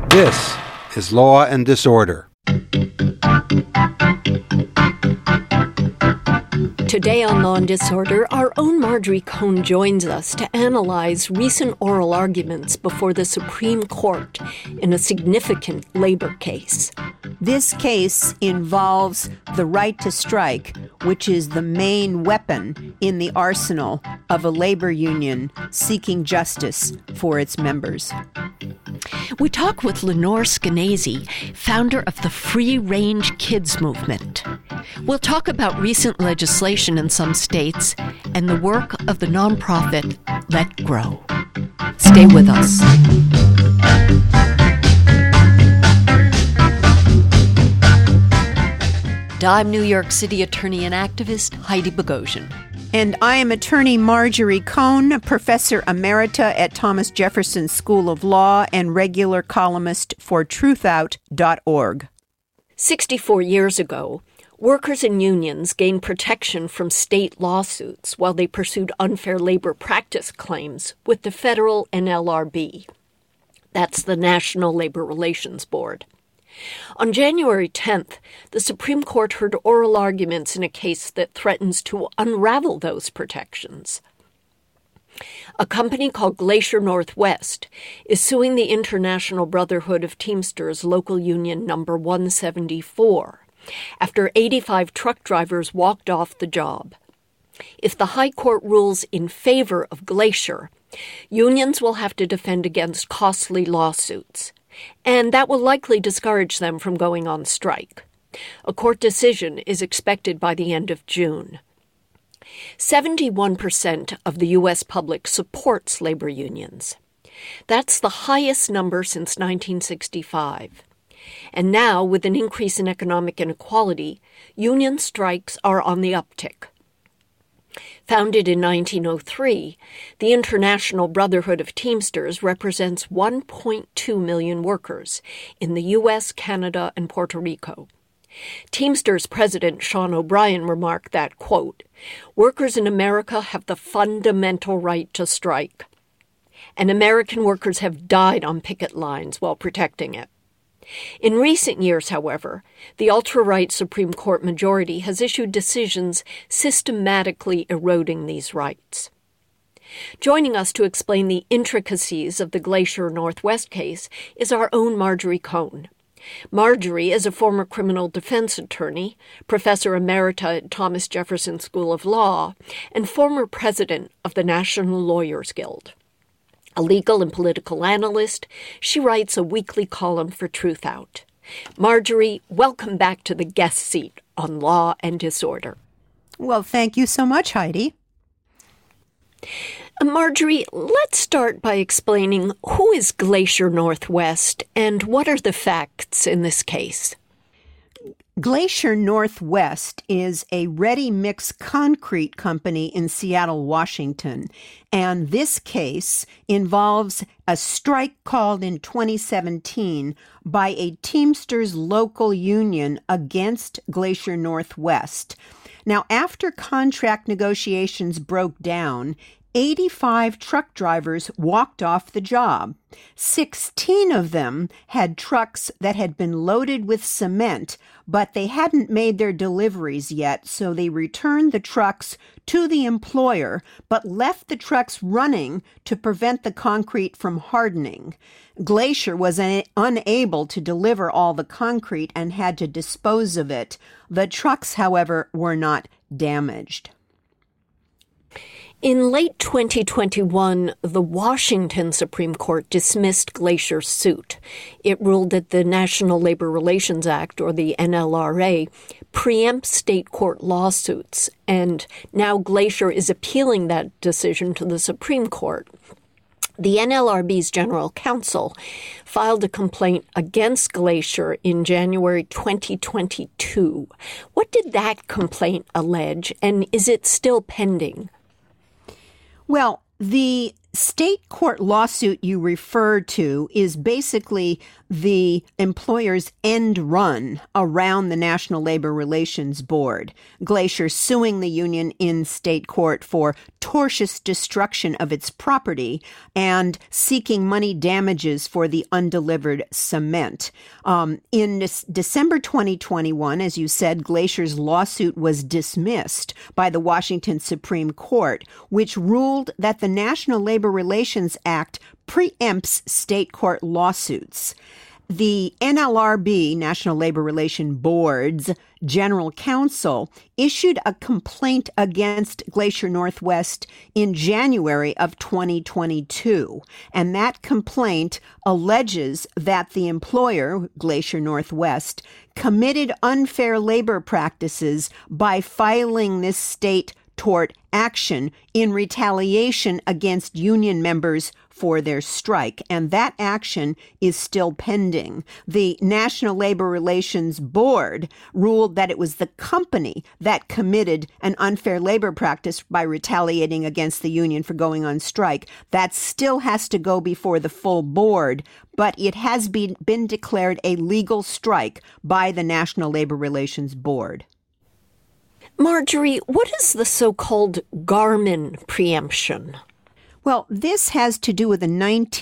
This is Law and Disorder. Today on Law and Disorder, our own Marjorie Cohn joins us to analyze recent oral arguments before the Supreme Court in a significant labor case. This case involves the right to strike, which is the main weapon in the arsenal of a labor union seeking justice for its members. We talk with Lenore Skenazy, founder of the Free Range Kids Movement. We'll talk about recent legislation in some states and the work of the nonprofit Let Grow. Stay with us. I'm New York City attorney and activist Heidi Bogosian. And I am attorney Marjorie Cohn, professor emerita at Thomas Jefferson School of Law and regular columnist for truthout.org. 64 years ago, workers and unions gained protection from state lawsuits while they pursued unfair labor practice claims with the federal NLRB. That's the National Labor Relations Board. On January 10th, the Supreme Court heard oral arguments in a case that threatens to unravel those protections. A company called Glacier Northwest is suing the International Brotherhood of Teamsters Local Union Number 174 after 85 truck drivers walked off the job. If the High Court rules in favor of Glacier, unions will have to defend against costly lawsuits, and that will likely discourage them from going on strike. A court decision is expected by the end of June. 71% of the U.S. public supports labor unions. That's the highest number since 1965. And now, with an increase in economic inequality, union strikes are on the uptick. Founded in 1903, the International Brotherhood of Teamsters represents 1.2 million workers in the U.S., Canada, and Puerto Rico. Teamsters President Sean O'Brien remarked that, quote, "Workers in America have the fundamental right to strike, and American workers have died on picket lines while protecting it." In recent years, however, the ultra-right Supreme Court majority has issued decisions systematically eroding these rights. Joining us to explain the intricacies of the Glacier Northwest case is our own Marjorie Cohn. Marjorie is a former criminal defense attorney, professor emerita at Thomas Jefferson School of Law, and former president of the National Lawyers Guild. A legal and political analyst, she writes a weekly column for Truthout. Marjorie, welcome back to the guest seat on Law and Disorder. Well, thank you so much, Heidi. Marjorie, let's start by explaining who is Glacier Northwest and what are the facts in this case? Glacier Northwest is a ready-mix concrete company in Seattle, Washington, and this case involves a strike called in 2017 by a Teamsters local union against Glacier Northwest. Now, after contract negotiations broke down, 85 truck drivers walked off the job. 16 of them had trucks that had been loaded with cement, but they hadn't made their deliveries yet, so they returned the trucks to the employer, but left the trucks running to prevent the concrete from hardening. Glacier was unable to deliver all the concrete and had to dispose of it. The trucks, however, were not damaged. In late 2021, the Washington Supreme Court dismissed Glacier's suit. It ruled that the National Labor Relations Act, or the NLRA, preempts state court lawsuits, and now Glacier is appealing that decision to the Supreme Court. The NLRB's general counsel filed a complaint against Glacier in January 2022. What did that complaint allege, and is it still pending? Well, the state court lawsuit you refer to is basically the employer's end run around the National Labor Relations Board. Glacier suing the union in state court for tortious destruction of its property and seeking money damages for the undelivered cement. In December 2021, as you said, Glacier's lawsuit was dismissed by the Washington Supreme Court, which ruled that the National Labor Relations Act preempts state court lawsuits. The NLRB, National Labor Relations Board's general counsel, issued a complaint against Glacier Northwest in January of 2022. And that complaint alleges that the employer, Glacier Northwest, committed unfair labor practices by filing this state tort action in retaliation against union members for their strike, and that action is still pending. The National Labor Relations Board ruled that it was the company that committed an unfair labor practice by retaliating against the union for going on strike. That still has to go before the full board, but it has been declared a legal strike by the National Labor Relations Board. Marjorie, what is the so-called Garmin preemption? Well, this has to do with a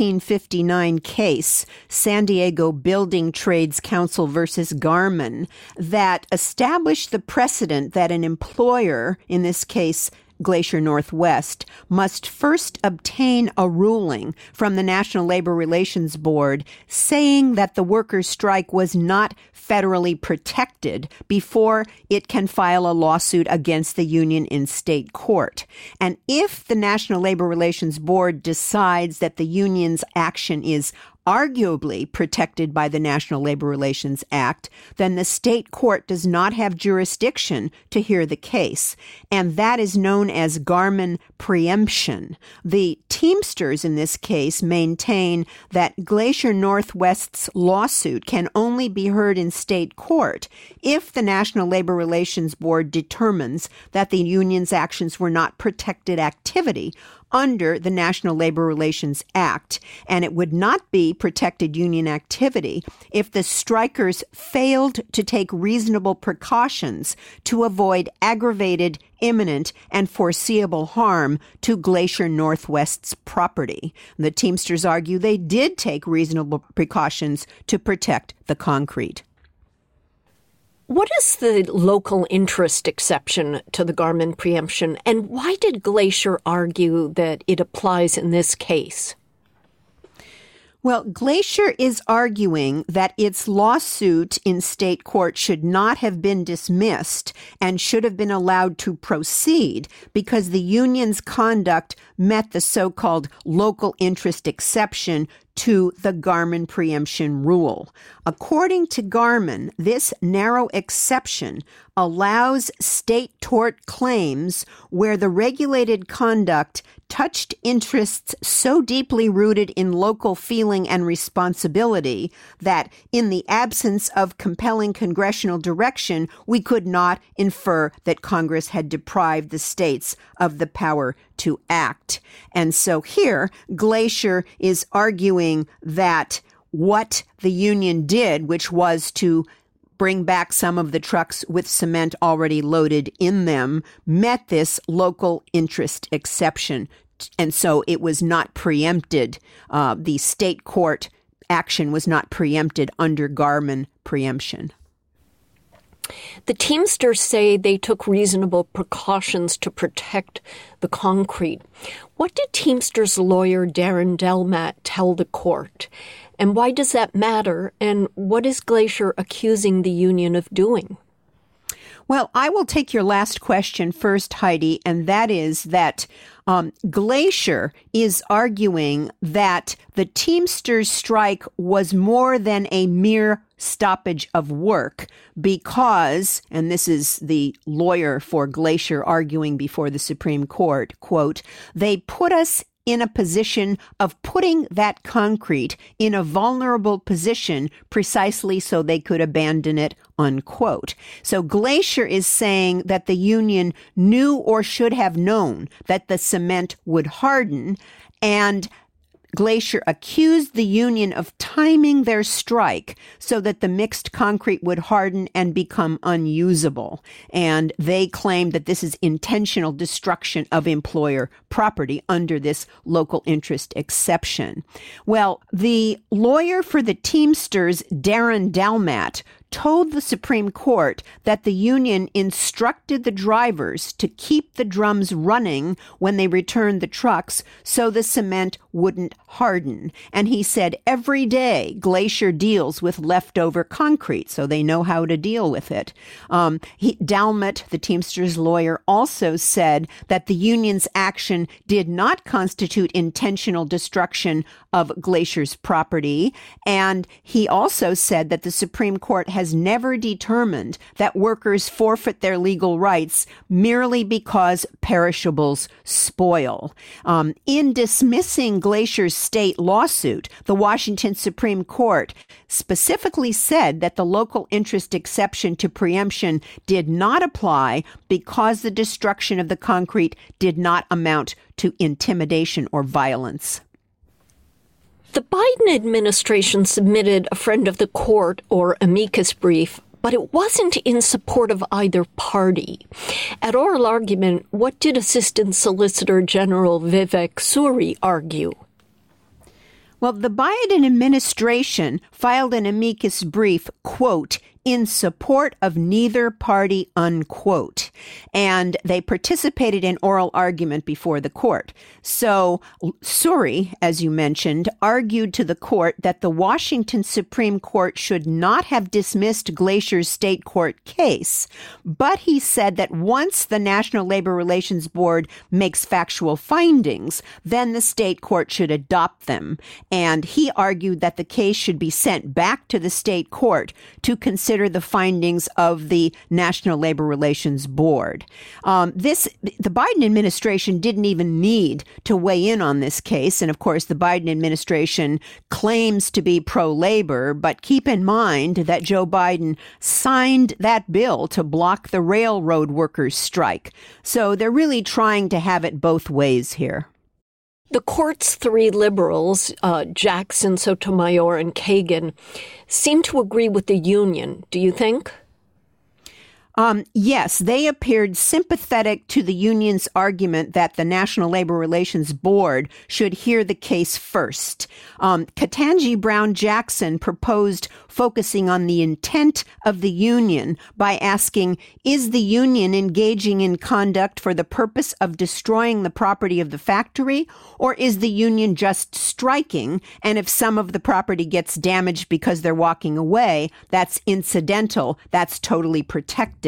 1959 case, San Diego Building Trades Council versus Garmin, that established the precedent that an employer, in this case Glacier Northwest, must first obtain a ruling from the National Labor Relations Board saying that the workers' strike was not federally protected before it can file a lawsuit against the union in state court. And if the National Labor Relations Board decides that the union's action is arguably protected by the National Labor Relations Act, then the state court does not have jurisdiction to hear the case. And that is known as Garmin preemption. The Teamsters in this case maintain that Glacier Northwest's lawsuit can only be heard in state court if the National Labor Relations Board determines that the union's actions were not protected activity under the National Labor Relations Act, and it would not be protected union activity if the strikers failed to take reasonable precautions to avoid aggravated, imminent, and foreseeable harm to Glacier Northwest's property. The Teamsters argue they did take reasonable precautions to protect the concrete. What is the local interest exception to the Garmin preemption, and why did Glacier argue that it applies in this case? Well, Glacier is arguing that its lawsuit in state court should not have been dismissed and should have been allowed to proceed because the union's conduct met the so-called local interest exception to the Garmin preemption rule. According to Garmin, this narrow exception allows state tort claims where the regulated conduct touched interests so deeply rooted in local feeling and responsibility that in the absence of compelling congressional direction, we could not infer that Congress had deprived the states of the power to act. And so here, Glacier is arguing that what the union did, which was to bring back some of the trucks with cement already loaded in them, met this local interest exception. And so it was not preempted. The state court action was not preempted under Garmin preemption. The Teamsters say they took reasonable precautions to protect the concrete. What did Teamsters lawyer Darren Delmat tell the court? And why does that matter? And what is Glacier accusing the union of doing? Well, I will take your last question first, Heidi, and that is that Glacier is arguing that the Teamsters strike was more than a mere stoppage of work because, and this is the lawyer for Glacier arguing before the Supreme Court, quote, they put us in a position of putting that concrete in a vulnerable position precisely so they could abandon it, unquote. So Glacier is saying that the union knew or should have known that the cement would harden, And Glacier accused the union of timing their strike so that the mixed concrete would harden and become unusable. And they claimed that this is intentional destruction of employer property under this local interest exception. Well, the lawyer for the Teamsters, Darren Dalmat, told the Supreme Court that the union instructed the drivers to keep the drums running when they returned the trucks so the cement wouldn't harden. And he said every day Glacier deals with leftover concrete, so they know how to deal with it. Dalmat, the Teamsters lawyer, also said that the union's action did not constitute intentional destruction of Glacier's property. And he also said that the Supreme Court has never determined that workers forfeit their legal rights merely because perishables spoil. In dismissing Glacier's state lawsuit, the Washington Supreme Court specifically said that the local interest exception to preemption did not apply because the destruction of the concrete did not amount to intimidation or violence. The Biden administration submitted a friend of the court or amicus brief, but it wasn't in support of either party. At oral argument, what did Assistant Solicitor General Vivek Suri argue? Well, the Biden administration filed an amicus brief, quote, in support of neither party, unquote. And they participated in oral argument before the court. So Suri, as you mentioned, argued to the court that the Washington Supreme Court should not have dismissed Glacier's state court case. But he said that once the National Labor Relations Board makes factual findings, then the state court should adopt them. And he argued that the case should be sent back to the state court to consider the findings of the National Labor Relations Board. The Biden administration didn't even need to weigh in on this case. And of course, the Biden administration claims to be pro-labor, but keep in mind that Joe Biden signed that bill to block the railroad workers' strike. So they're really trying to have it both ways here. The court's three liberals, Jackson, Sotomayor, and Kagan, seem to agree with the union. Do you think? Yes, they appeared sympathetic to the union's argument that the National Labor Relations Board should hear the case first. Ketanji Brown Jackson proposed focusing on the intent of the union by asking, is the union engaging in conduct for the purpose of destroying the property of the factory, or is the union just striking, and if some of the property gets damaged because they're walking away, that's incidental, that's totally protected.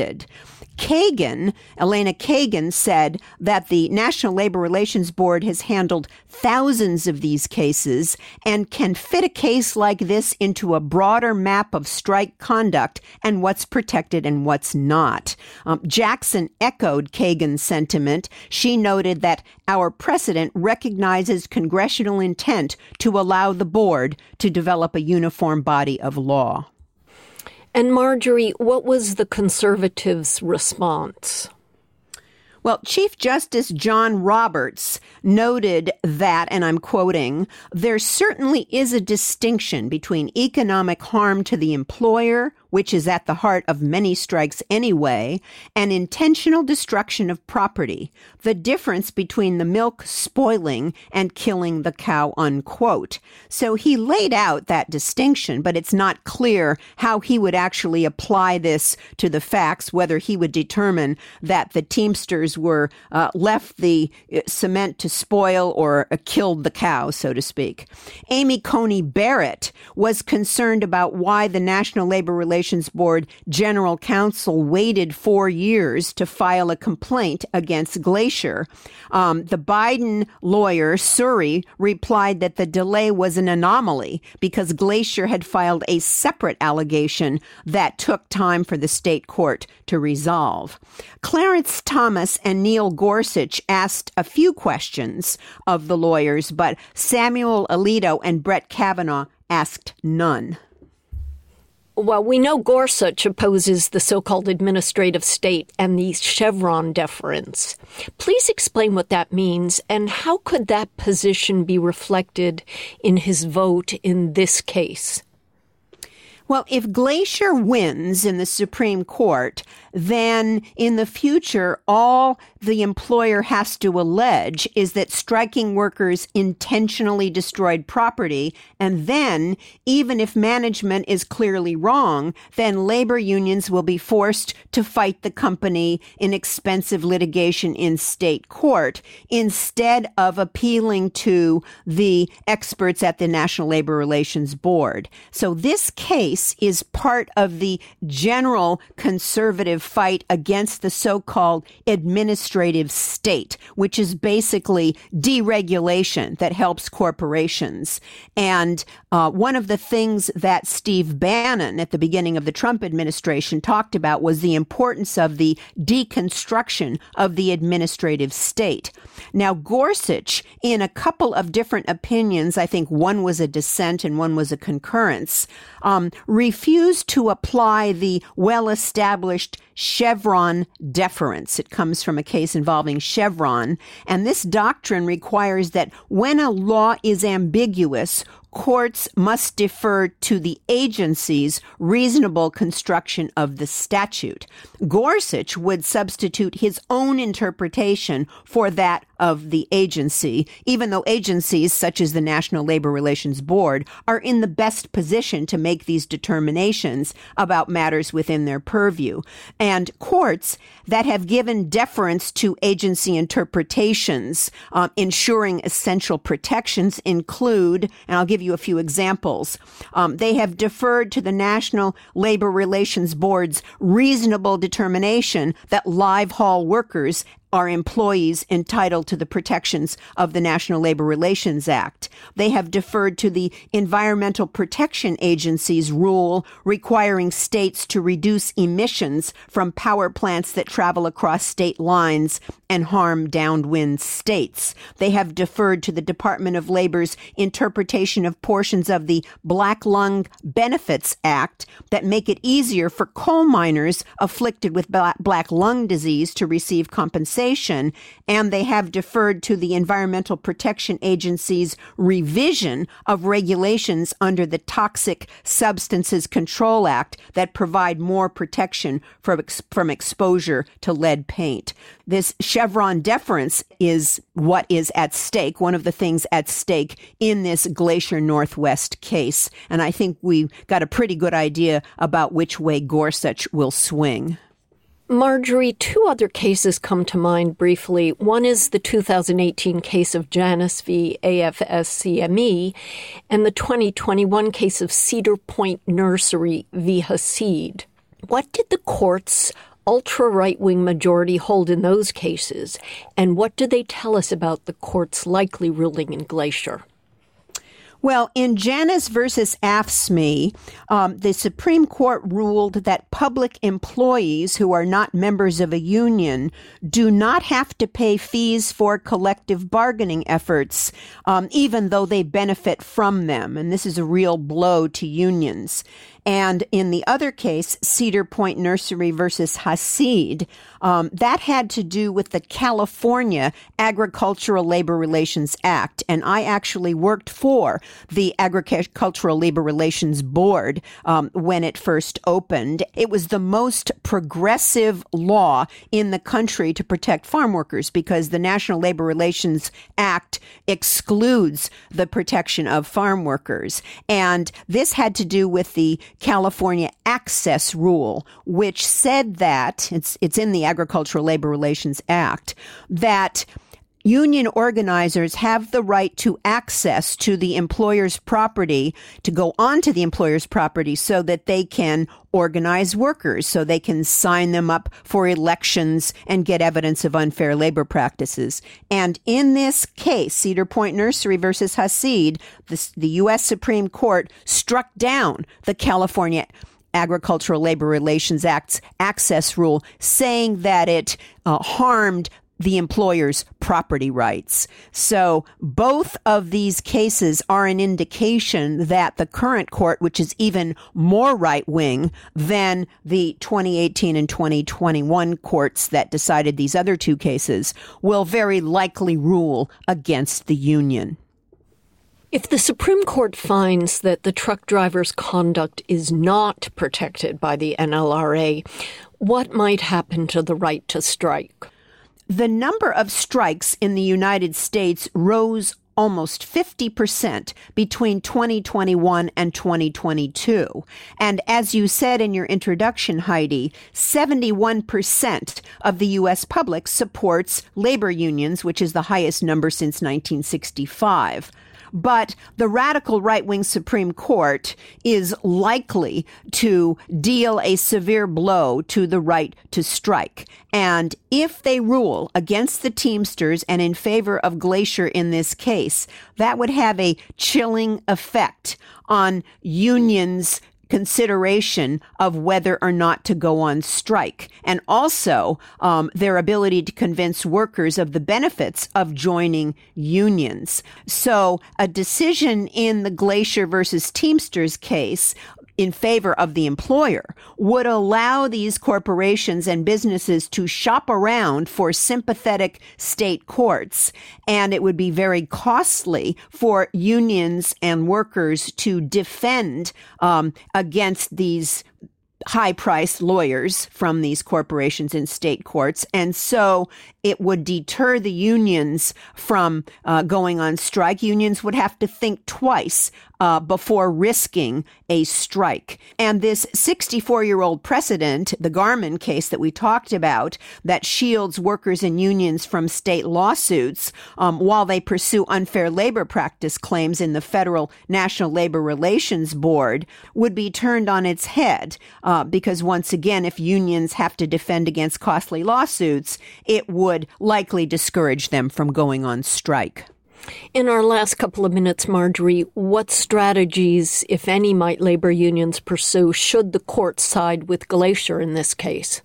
Elena Kagan, said that the National Labor Relations Board has handled thousands of these cases and can fit a case like this into a broader map of strike conduct and what's protected and what's not. Jackson echoed Kagan's sentiment. She noted that our precedent recognizes congressional intent to allow the board to develop a uniform body of law. And Marjorie, what was the conservatives' response? Well, Chief Justice John Roberts noted that, and I'm quoting, there certainly is a distinction between economic harm to the employer, which is at the heart of many strikes anyway, and intentional destruction of property, the difference between the milk spoiling and killing the cow, unquote. So he laid out that distinction, but it's not clear how he would actually apply this to the facts, whether he would determine that the Teamsters were left the cement to spoil or killed the cow, so to speak. Amy Coney Barrett was concerned about why the National Labor Relations Board General Counsel waited 4 years to file a complaint against Glacier. The Biden lawyer, Suri, replied that the delay was an anomaly because Glacier had filed a separate allegation that took time for the state court to resolve. Clarence Thomas and Neil Gorsuch asked a few questions of the lawyers, but Samuel Alito and Brett Kavanaugh asked none. Well, we know Gorsuch opposes the so-called administrative state and the Chevron deference. Please explain what that means, and how could that position be reflected in his vote in this case? Well, if Glacier wins in the Supreme Court, then in the future, all the employer has to allege is that striking workers intentionally destroyed property. And then, even if management is clearly wrong, then labor unions will be forced to fight the company in expensive litigation in state court instead of appealing to the experts at the National Labor Relations Board. So this case is part of the general conservative fight against the so-called administrative state, which is basically deregulation that helps corporations. And one of the things that Steve Bannon at the beginning of the Trump administration talked about was the importance of the deconstruction of the administrative state. Now, Gorsuch, in a couple of different opinions, I think one was a dissent and one was a concurrence, refused to apply the well-established Chevron deference. It comes from a case involving Chevron, and this doctrine requires that when a law is ambiguous, courts must defer to the agency's reasonable construction of the statute. Gorsuch would substitute his own interpretation for that of the agency, even though agencies such as the National Labor Relations Board are in the best position to make these determinations about matters within their purview. And courts that have given deference to agency interpretations, ensuring essential protections include, and I'll give you a few examples, they have deferred to the National Labor Relations Board's reasonable determination that live haul workers are employees entitled to the protections of the National Labor Relations Act. They have deferred to the Environmental Protection Agency's rule requiring states to reduce emissions from power plants that travel across state lines and harm downwind states. They have deferred to the Department of Labor's interpretation of portions of the Black Lung Benefits Act that make it easier for coal miners afflicted with black lung disease to receive compensation, and they have deferred to the Environmental Protection Agency's revision of regulations under the Toxic Substances Control Act that provide more protection from exposure to lead paint. This Chevron deference is what is at stake, one of the things at stake in this Glacier Northwest case, and I think we've got a pretty good idea about which way Gorsuch will swing. Marjorie, two other cases come to mind briefly. One is the 2018 case of Janus v. AFSCME and the 2021 case of Cedar Point Nursery v. Hasid. What did the court's ultra-right-wing majority hold in those cases, and what do they tell us about the court's likely ruling in Glacier? Well, in Janus versus AFSCME, the Supreme Court ruled that public employees who are not members of a union do not have to pay fees for collective bargaining efforts, even though they benefit from them. And this is a real blow to unions. And in the other case, Cedar Point Nursery versus Hasid, that had to do with the California Agricultural Labor Relations Act. And I actually worked for the Agricultural Labor Relations Board when it first opened. It was the most progressive law in the country to protect farm workers because the National Labor Relations Act excludes the protection of farm workers. And this had to do with the California Access Rule, which said that, it's in the Agricultural Labor Relations Act, that union organizers have the right to access to the employer's property, to go onto the employer's property so that they can organize workers, so they can sign them up for elections and get evidence of unfair labor practices. And in this case, Cedar Point Nursery versus Hasid, the U.S. Supreme Court struck down the California Agricultural Labor Relations Act's access rule, saying that it harmed the employer's property rights. So both of these cases are an indication that the current court, which is even more right-wing than the 2018 and 2021 courts that decided these other two cases, will very likely rule against the union. If the Supreme Court finds that the truck driver's conduct is not protected by the NLRA, what might happen to the right to strike? The number of strikes in the United States rose almost 50% between 2021 and 2022. And as you said in your introduction, Heidi, 71% of the U.S. public supports labor unions, which is the highest number since 1965. But the radical right-wing Supreme Court is likely to deal a severe blow to the right to strike. And if they rule against the Teamsters and in favor of Glacier in this case, that would have a chilling effect on unions' consideration of whether or not to go on strike, and also their ability to convince workers of the benefits of joining unions. So a decision in the Glacier versus Teamsters case in favor of the employer would allow these corporations and businesses to shop around for sympathetic state courts, and it would be very costly for unions and workers to defend against these high-priced lawyers from these corporations in state courts. And so it would deter the unions from going on strike. Unions would have to think twice before risking a strike. And this 64-year-old precedent, the Garmin case that we talked about, that shields workers and unions from state lawsuits while they pursue unfair labor practice claims in the Federal National Labor Relations Board, would be turned on its head because, once again, if unions have to defend against costly lawsuits, it would likely discourage them from going on strike. In our last couple of minutes, Marjorie, what strategies, if any, might labor unions pursue should the court side with Glacier in this case?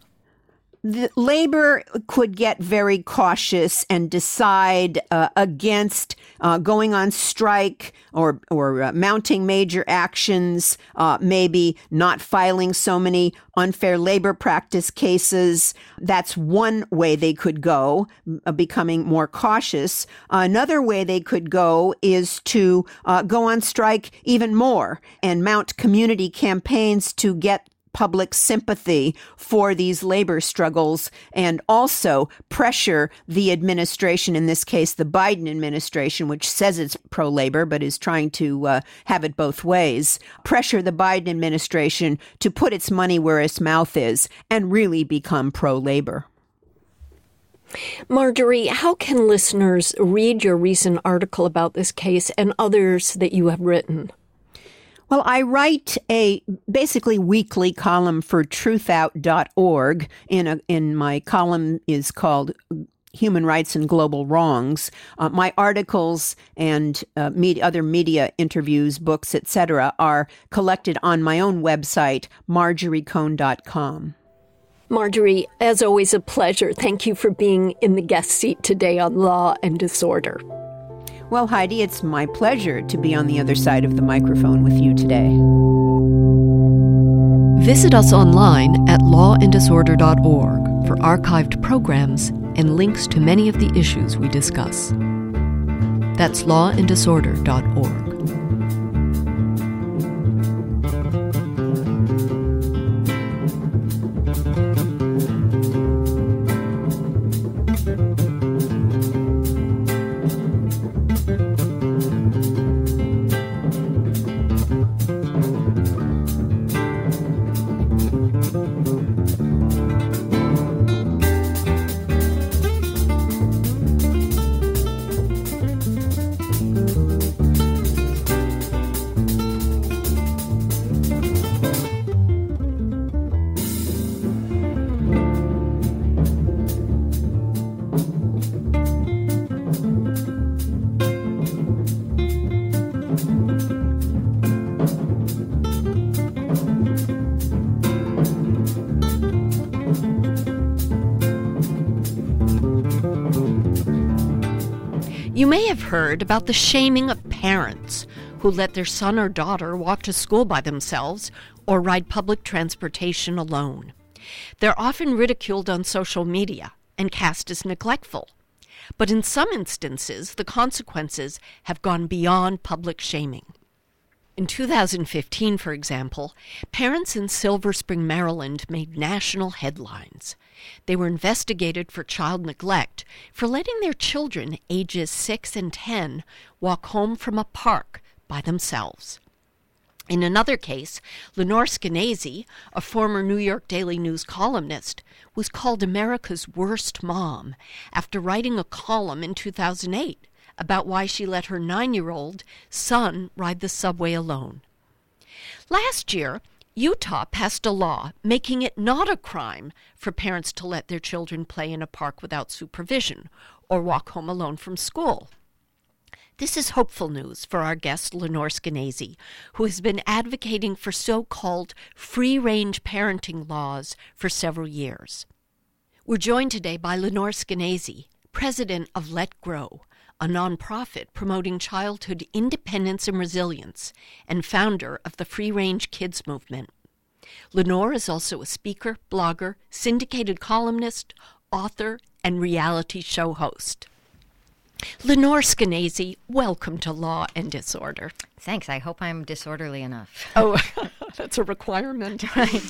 The labor could get very cautious and decide against going on strike or mounting major actions, maybe not filing so many unfair labor practice cases. That's one way they could go, becoming more cautious. Another way they could go is to go on strike even more and mount community campaigns to get public sympathy for these labor struggles, and also pressure the administration, in this case the Biden administration, which says it's pro-labor but is trying to have it both ways, pressure the Biden administration to put its money where its mouth is and really become pro-labor. Marjorie, how can listeners read your recent article about this case and others that you have written? Well, I write a basically weekly column for truthout.org. In my column is called Human Rights and Global Wrongs. My articles and other media interviews, books, etc., are collected on my own website, marjoriecohn.com. Marjorie, as always, a pleasure. Thank you for being in the guest seat today on Law and Disorder. Well, Heidi, it's my pleasure to be on the other side of the microphone with you today. Visit us online at lawanddisorder.org for archived programs and links to many of the issues we discuss. That's lawanddisorder.org. may have heard about the shaming of parents who let their son or daughter walk to school by themselves or ride public transportation alone. They're often ridiculed on social media and cast as neglectful. But in some instances, the consequences have gone beyond public shaming. In 2015, for example, parents in Silver Spring, Maryland made national headlines. They were investigated for child neglect for letting their children, ages 6 and 10, walk home from a park by themselves. In another case, Lenore Skenazy, a former New York Daily News columnist, was called America's worst mom after writing a column in 2008 about why she let her 9-year-old son ride the subway alone. Last year, Utah passed a law making it not a crime for parents to let their children play in a park without supervision or walk home alone from school. This is hopeful news for our guest, Lenore Skenazy, who has been advocating for so-called free-range parenting laws for several years. We're joined today by Lenore Skenazy, president of Let Grow, a nonprofit promoting childhood independence and resilience, and founder of the Free Range Kids movement. Lenore is also a speaker, blogger, syndicated columnist, author, and reality show host. Lenore Skenazy, welcome to Law and Disorder. Thanks. I hope I'm disorderly enough. Oh, that's a requirement.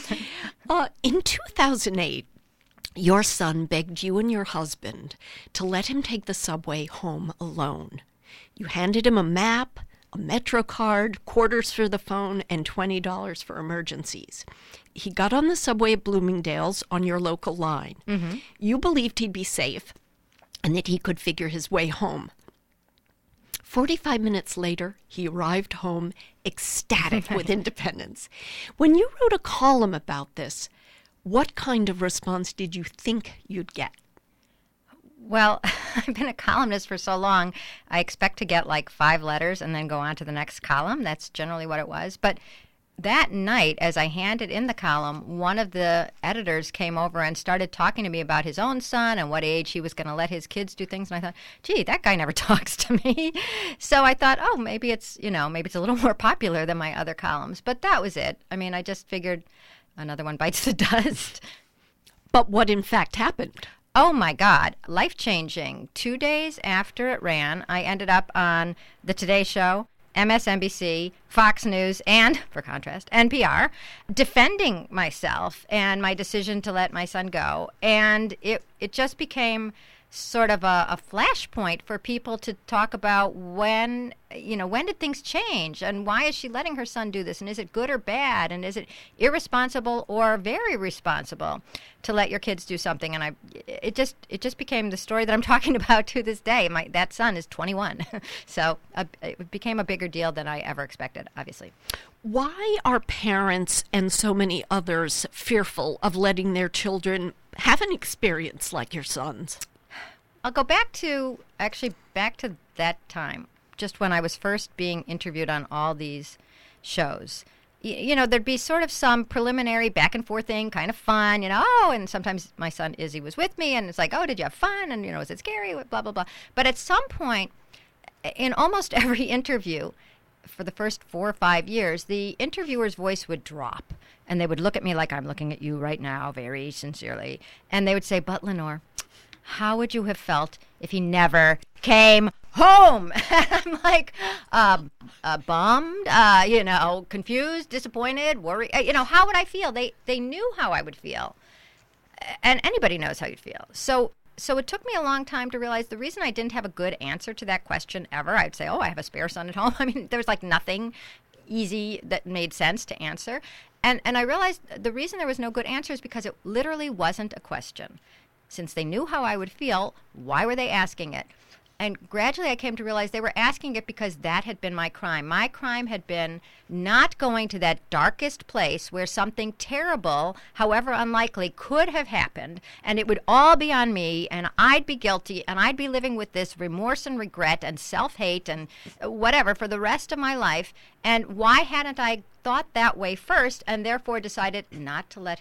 In 2008, your son begged you and your husband to let him take the subway home alone. You handed him a map, a Metro card, quarters for the phone, and $20 for emergencies. He got on the subway at Bloomingdale's on your local line. Mm-hmm. You believed he'd be safe and that he could figure his way home. 45 minutes later, he arrived home ecstatic with independence. When you wrote a column about this, what kind of response did you think you'd get? Well, I've been a columnist for so long, I expect to get like 5 letters and then go on to the next column. That's generally what it was. But that night, as I handed in the column, one of the editors came over and started talking to me about his own son and what age he was going to let his kids do things. And I thought, gee, that guy never talks to me. So I thought, oh, maybe it's a little more popular than my other columns. But that was it. I mean, I just figured another one bites the dust. But what in fact happened? Oh, my God. Life-changing. 2 days after it ran, I ended up on The Today Show, MSNBC, Fox News, and, for contrast, NPR, defending myself and my decision to let my son go. And it just became sort of a flashpoint for people to talk about when did things change and why is she letting her son do this, and is it good or bad, and is it irresponsible or very responsible to let your kids do something? And it just became the story that I'm talking about to this day. That son is 21, so it became a bigger deal than I ever expected, obviously. Why are parents and so many others fearful of letting their children have an experience like your son's? I'll go back to that time, just when I was first being interviewed on all these shows. There'd be sort of some preliminary back and forth thing, kind of fun, and sometimes my son Izzy was with me, and it's like, oh, did you have fun? And, is it scary? Blah, blah, blah. But at some point, in almost every interview, for the first 4 or 5 years, the interviewer's voice would drop, and they would look at me like I'm looking at you right now, very sincerely, and they would say, but Lenore, how would you have felt if he never came home? I'm like, bummed, confused, disappointed, worried. How would I feel? They knew how I would feel. And anybody knows how you'd feel. So it took me a long time to realize the reason I didn't have a good answer to that question ever, I'd say, oh, I have a spare son at home. I mean, there was like nothing easy that made sense to answer. And I realized the reason there was no good answer is because it literally wasn't a question. Since they knew how I would feel, why were they asking it? And gradually I came to realize they were asking it because that had been my crime. My crime had been not going to that darkest place where something terrible, however unlikely, could have happened, and it would all be on me, and I'd be guilty, and I'd be living with this remorse and regret and self-hate and whatever for the rest of my life. And why hadn't I thought that way first and therefore decided not to let him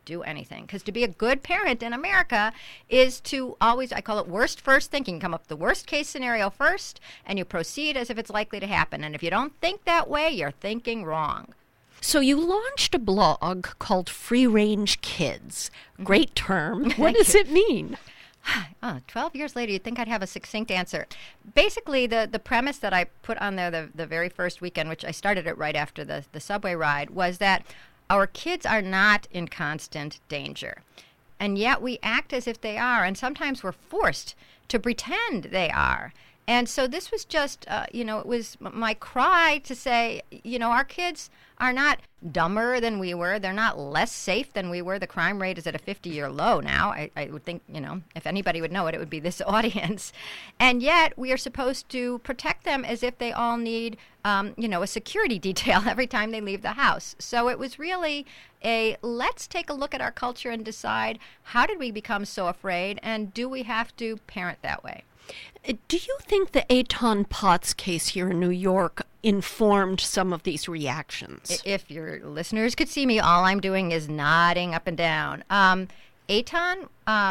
do anything. Because to be a good parent in America is to always, I call it worst first thinking. Come up with the worst case scenario first, and you proceed as if it's likely to happen. And if you don't think that way, you're thinking wrong. So you launched a blog called Free Range Kids. Great term. What does it mean? 12 years later, you'd think I'd have a succinct answer. Basically, the premise that I put on there the very first weekend, which I started it right after the subway ride, was that our kids are not in constant danger. And yet we act as if they are, and sometimes we're forced to pretend they are. And so this was just, it was my cry to say, our kids are not dumber than we were. They're not less safe than we were. The crime rate is at a 50-year low now. I would think, if anybody would know it, it would be this audience. And yet we are supposed to protect them as if they all need, a security detail every time they leave the house. So it was really let's take a look at our culture and decide, how did we become so afraid, and do we have to parent that way? Do you think the Etan Potts case here in New York informed some of these reactions? If your listeners could see me, all I'm doing is nodding up and down. Etan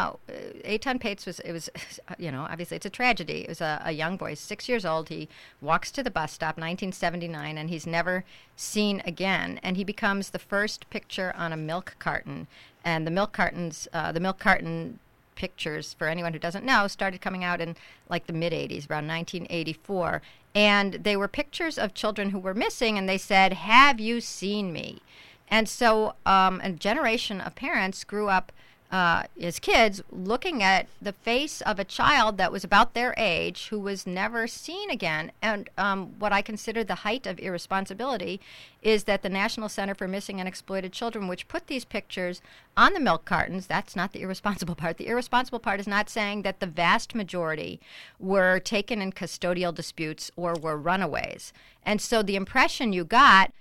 Potts was obviously it's a tragedy. It was a young boy, 6 years old. He walks to the bus stop, 1979, and he's never seen again. And he becomes the first picture on a milk carton. And the milk carton pictures, for anyone who doesn't know, started coming out in like the mid-'80s, around 1984. And they were pictures of children who were missing, and they said, "Have you seen me?" And so a generation of parents grew up as kids looking at the face of a child that was about their age who was never seen again. And what I consider the height of irresponsibility is that the National Center for Missing and Exploited Children, which put these pictures on the milk cartons, that's not the irresponsible part. The irresponsible part is not saying that the vast majority were taken in custodial disputes or were runaways. And so the impression you got,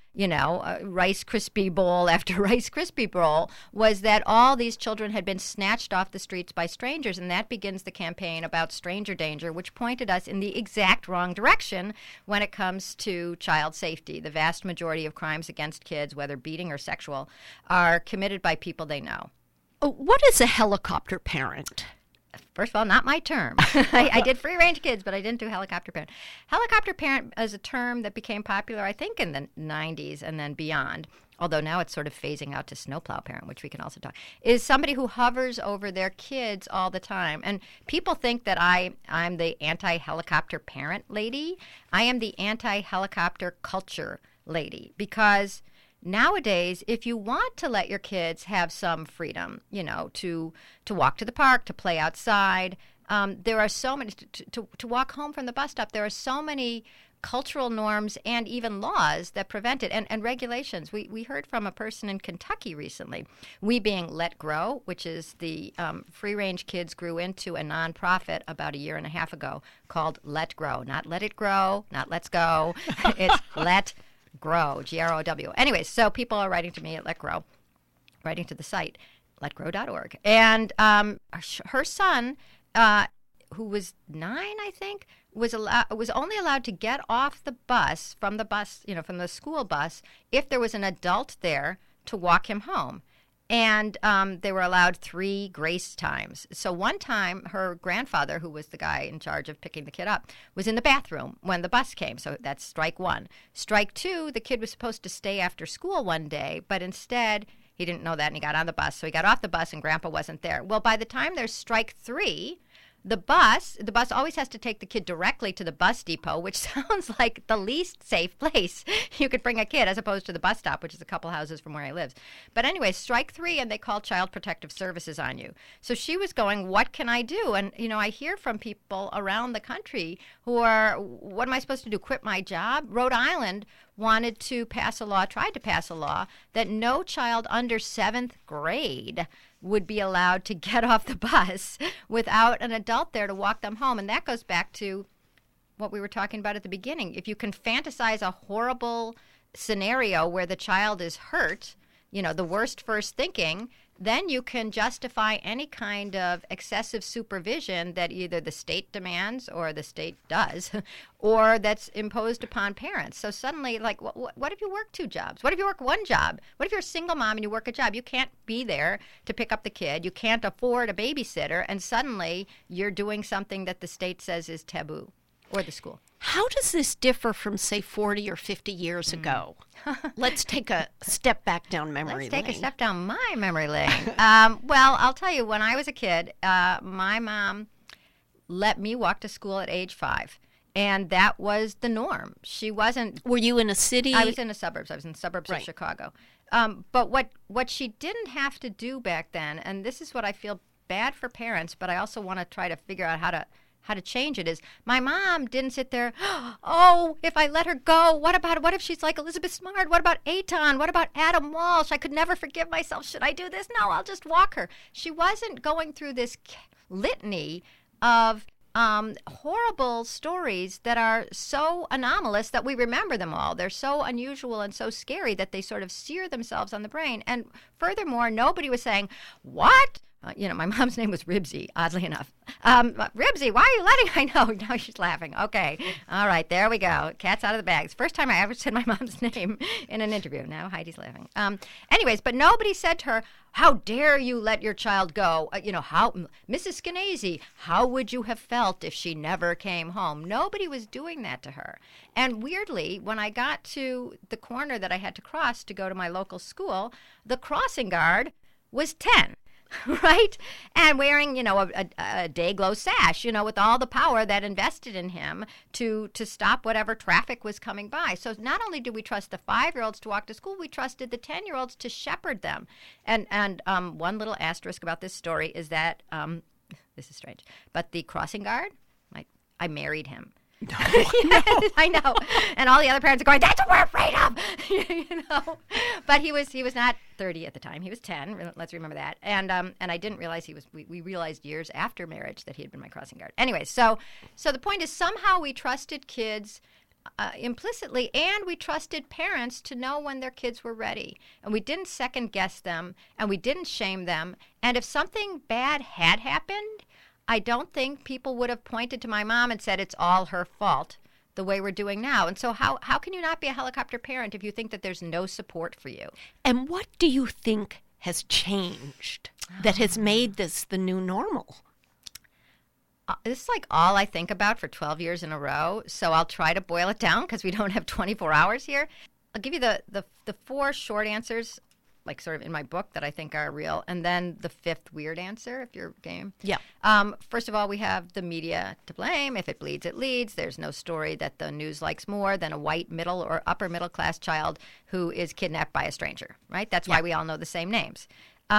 Rice Krispie bowl after Rice Krispie bowl, was that all these children had been snatched off the streets by strangers, and that begins the campaign about stranger danger, which pointed us in the exact wrong direction when it comes to child safety. The vast majority of crimes against kids, whether beating or sexual, are committed by people they know. What is a helicopter parent? First of all, not my term. I did free range kids, but I didn't do helicopter parent. Helicopter parent is a term that became popular, I think, in the 90s and then beyond, although now it's sort of phasing out to snowplow parent, which we can also talk, is somebody who hovers over their kids all the time. And people think that I'm the anti-helicopter parent lady. I am the anti-helicopter culture lady, because nowadays, if you want to let your kids have some freedom, to walk to the park, to play outside, there are so many, to walk home from the bus stop, there are so many cultural norms and even laws that prevent it, and regulations. We heard from a person in Kentucky recently, we being Let Grow, which is the Free Range Kids grew into a nonprofit about a year and a half ago called Let Grow. Not Let It Grow, not Let's Go. It's Let Grow, Grow. Anyways, so people are writing to me at Let Grow, writing to the site, letgrow.org. And her son, who was 9, I think, was only allowed to get off the bus, from the school bus, if there was an adult there to walk him home. And they were allowed 3 grace times. So one time, her grandfather, who was the guy in charge of picking the kid up, was in the bathroom when the bus came. So that's strike 1. Strike 2, the kid was supposed to stay after school one day, but instead he didn't know that, and he got on the bus. So he got off the bus, and Grandpa wasn't there. Well, by the time there's strike 3, the bus always has to take the kid directly to the bus depot, which sounds like the least safe place you could bring a kid, as opposed to the bus stop, which is a couple houses from where he lives. But anyway, strike 3, and they call Child Protective Services on you. So she was going, what can I do? And, I hear from people around the country who are, what am I supposed to do, quit my job? Rhode Island tried to pass a law that no child under 7th grade would be allowed to get off the bus without an adult there to walk them home. And that goes back to what we were talking about at the beginning. If you can fantasize a horrible scenario where the child is hurt, the worst first thinking, then you can justify any kind of excessive supervision that either the state demands or the state does, or that's imposed upon parents. So suddenly, like, what if you work 2 jobs? What if you work 1 job? What if you're a single mom and you work a job? You can't be there to pick up the kid. You can't afford a babysitter, and suddenly you're doing something that the state says is taboo, or the school. How does this differ from, say, 40 or 50 years ago? Let's take a step back down memory lane. Let's take a step down my memory lane. Well, I'll tell you, when I was a kid, my mom let me walk to school at age 5. And that was the norm. She wasn't... Were you in a city? I was in the suburbs. I was in the suburbs of Chicago. But what she didn't have to do back then, and this is what I feel bad for parents, but I also want to try to figure out how to change it, is my mom didn't sit there, oh, if I let her go, what if she's like Elizabeth Smart? What about Aton? What about Adam Walsh? I could never forgive myself. Should I do this? No, I'll just walk her. She wasn't going through this litany of horrible stories that are so anomalous that we remember them all. They're so unusual and so scary that they sort of sear themselves on the brain. And furthermore, nobody was saying, what? My mom's name was Ribsy, oddly enough. Ribsy, why are you letting... I know, now she's laughing. Okay, all right, there we go. Cat's out of the bag. It's the first time I ever said my mom's name in an interview. Now Heidi's laughing. Anyways, but nobody said to her, how dare you let your child go? How, Mrs. Skenazy, how would you have felt if she never came home? Nobody was doing that to her. And weirdly, when I got to the corner that I had to cross to go to my local school, the crossing guard was 10. Right? And wearing, a day-glow sash, with all the power that invested in him to stop whatever traffic was coming by. So not only did we trust the 5-year-olds to walk to school, we trusted the 10-year-olds to shepherd them. And one little asterisk about this story is that, this is strange, but the crossing guard, I married him. No. I know. And all the other parents are going, that's what we're afraid of. But he was not 30 at the time. He was 10. Let's remember that. And I didn't realize we realized years after marriage that he had been my crossing guard. Anyway, so the point is, somehow we trusted kids implicitly, and we trusted parents to know when their kids were ready. And we didn't second guess them, and we didn't shame them. And if something bad had happened, I don't think people would have pointed to my mom and said it's all her fault the way we're doing now. And so how can you not be a helicopter parent if you think that there's no support for you? And what do you think has changed that has made this the new normal? This is like all I think about for 12 years in a row. So I'll try to boil it down because we don't have 24 hours here. I'll give you the 4 short answers, like sort of in my book, that I think are real, and then the 5th weird answer, if you're game. Yeah. First of all, we have the media to blame. If it bleeds, it leads. There's no story that the news likes more than a white middle or upper middle class child who is kidnapped by a stranger, right? That's why we all know the same names.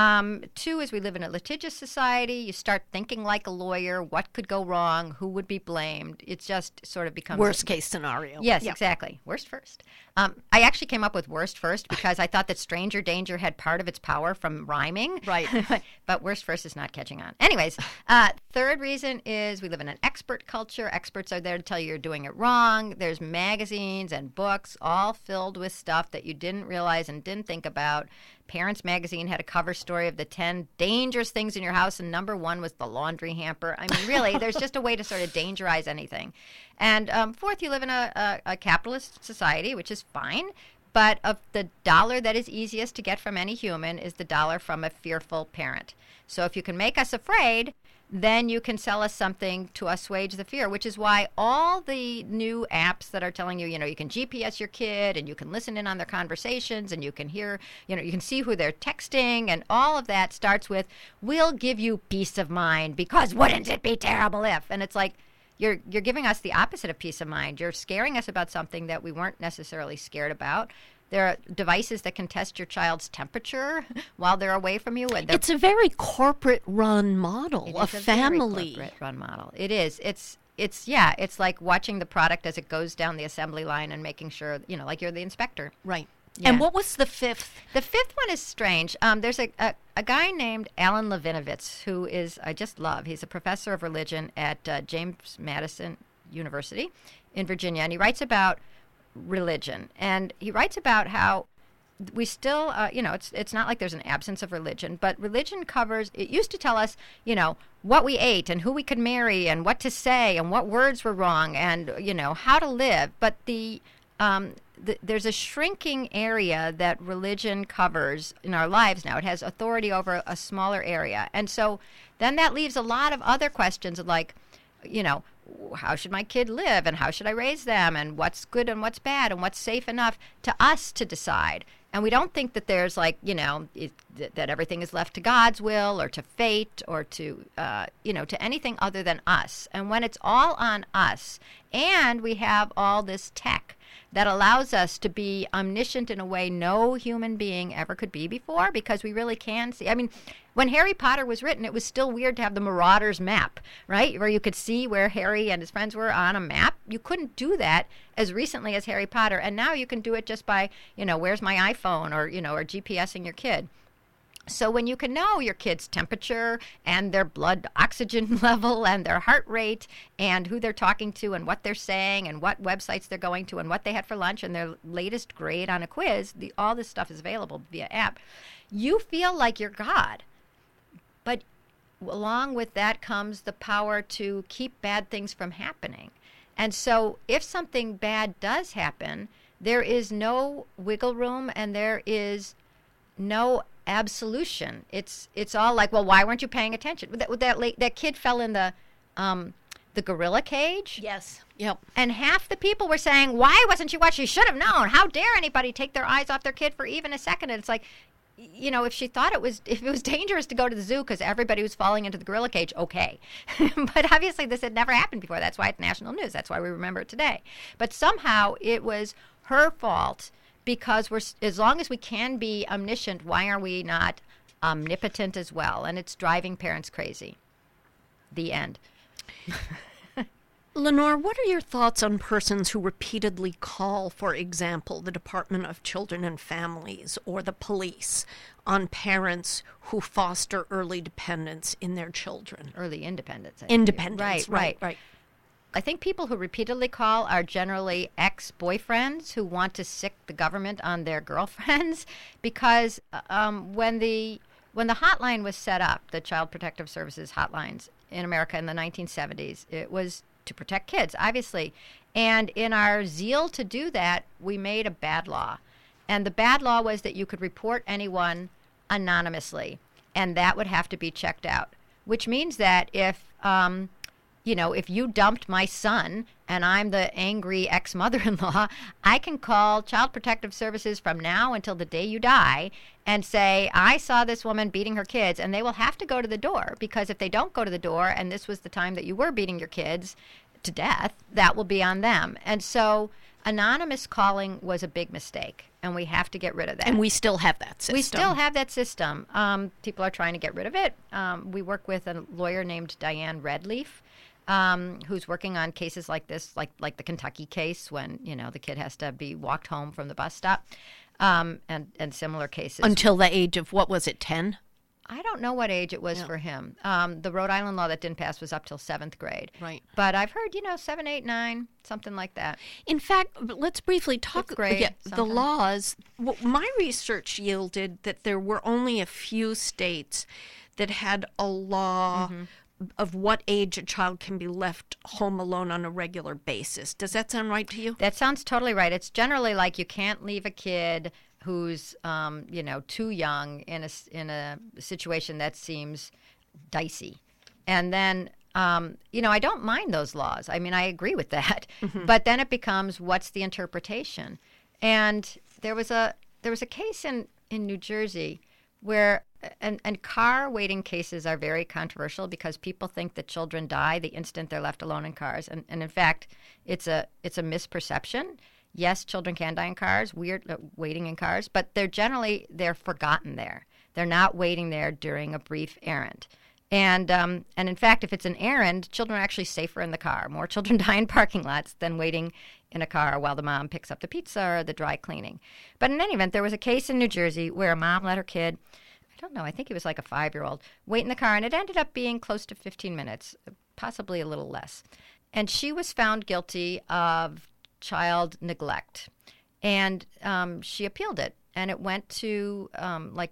2 is we live in a litigious society. You start thinking like a lawyer. What could go wrong? Who would be blamed? It just sort of becomes... Worst case scenario. Yes, exactly. Worst first. I actually came up with worst first because I thought that stranger danger had part of its power from rhyming. Right. But worst first is not catching on. Anyways, 3rd reason is we live in an expert culture. Experts are there to tell you you're doing it wrong. There's magazines and books all filled with stuff that you didn't realize and didn't think about. Parents Magazine had a cover story of the 10 dangerous things in your house, and number 1 was the laundry hamper. I mean, really, there's just a way to sort of dangerize anything. And 4th, you live in a capitalist society, which is fine, but of the dollar that is easiest to get from any human is the dollar from a fearful parent. So if you can make us afraid, then you can sell us something to assuage the fear, which is why all the new apps that are telling you, you can GPS your kid and you can listen in on their conversations and you can hear, you can see who they're texting, and all of that starts with, we'll give you peace of mind because wouldn't it be terrible if? And it's like, you're giving us the opposite of peace of mind. You're scaring us about something that we weren't necessarily scared about. There are devices that can test your child's temperature while they're away from you. And it's a very corporate-run model, a family. Very corporate-run model. It is. It's like watching the product as it goes down the assembly line and making sure, like you're the inspector. Right. Yeah. And what was the 5th? The 5th one is strange. There's a guy named Alan Levinovitz who I just love. He's a professor of religion at James Madison University in Virginia, and he writes about religion. And he writes about how we still, it's not like there's an absence of religion, but religion covers, it used to tell us, what we ate and who we could marry and what to say and what words were wrong and, how to live. But there's a shrinking area that religion covers in our lives now. It has authority over a smaller area. And so then that leaves a lot of other questions like, how should my kid live and how should I raise them and what's good and what's bad and what's safe enough to us to decide. And we don't think that there's that everything is left to God's will or to fate or to, to anything other than us. And when it's all on us and we have all this tech that allows us to be omniscient in a way no human being ever could be before, because we really can see. I mean, when Harry Potter was written, it was still weird to have the Marauders map, right? Where you could see where Harry and his friends were on a map. You couldn't do that as recently as Harry Potter. And now you can do it just by, where's my iPhone or GPSing your kid. So when you can know your kid's temperature and their blood oxygen level and their heart rate and who they're talking to and what they're saying and what websites they're going to and what they had for lunch and their latest grade on a quiz, all this stuff is available via app. You feel like you're God. But along with that comes the power to keep bad things from happening. And so if something bad does happen, there is no wiggle room and there is no absolution. It's all like, well, why weren't you paying attention? That kid fell in the gorilla cage. Yes. Yep. And half the people were saying, why wasn't you watching? You should have known. How dare anybody take their eyes off their kid for even a second? And it's like, if she thought if it was dangerous to go to the zoo because everybody was falling into the gorilla cage, okay. But obviously this had never happened before. That's why it's national news. That's why we remember it today. But somehow it was her fault because as long as we can be omniscient, why are we not omnipotent as well? And it's driving parents crazy. The end. Lenore, what are your thoughts on persons who repeatedly call, for example, the Department of Children and Families or the police on parents who foster early dependence in their children? Early independence. Independence, right. I think people who repeatedly call are generally ex-boyfriends who want to sick the government on their girlfriends because when the hotline was set up, the Child Protective Services hotlines in America in the 1970s, it was to protect kids, obviously. And in our zeal to do that, we made a bad law. And the bad law was that you could report anyone anonymously, and that would have to be checked out, which means that if you dumped my son and I'm the angry ex-mother-in-law, I can call Child Protective Services from now until the day you die and say, I saw this woman beating her kids, and they will have to go to the door, because if they don't go to the door and this was the time that you were beating your kids to death, that will be on them. And so anonymous calling was a big mistake, and we have to get rid of that. And we still have that system. We still have that system. People are trying to get rid of it. We work with a lawyer named Diane Redleaf, who's working on cases like this, like the Kentucky case when, the kid has to be walked home from the bus stop, and similar cases. Until the age of, what was it, 10? I don't know what age it was for him. The Rhode Island law that didn't pass was up till 7th grade. Right. But I've heard, 7, 8, 9, something like that. In fact, let's briefly talk grade, the laws. Well, my research yielded that there were only a few states that had a law of what age a child can be left home alone on a regular basis. Does that sound right to you? That sounds totally right. It's generally like you can't leave a kid who's too young in a situation that seems dicey. And then I don't mind those laws. I mean, I agree with that. But then it becomes, what's the interpretation? And there was a case in New Jersey where and car waiting cases are very controversial because people think that children die the instant they're left alone in cars. And in fact, it's a misperception. Yes, children can die in cars, waiting in cars, but they're forgotten there. They're not waiting there during a brief errand. And in fact, if it's an errand, children are actually safer in the car. More children die in parking lots than waiting in a car while the mom picks up the pizza or the dry cleaning. But in any event, there was a case in New Jersey where a mom let her kid, I don't know, I think he was like a 5-year-old, wait in the car, and it ended up being close to 15 minutes, possibly a little less. And she was found guilty of child neglect. And she appealed it. and it went to like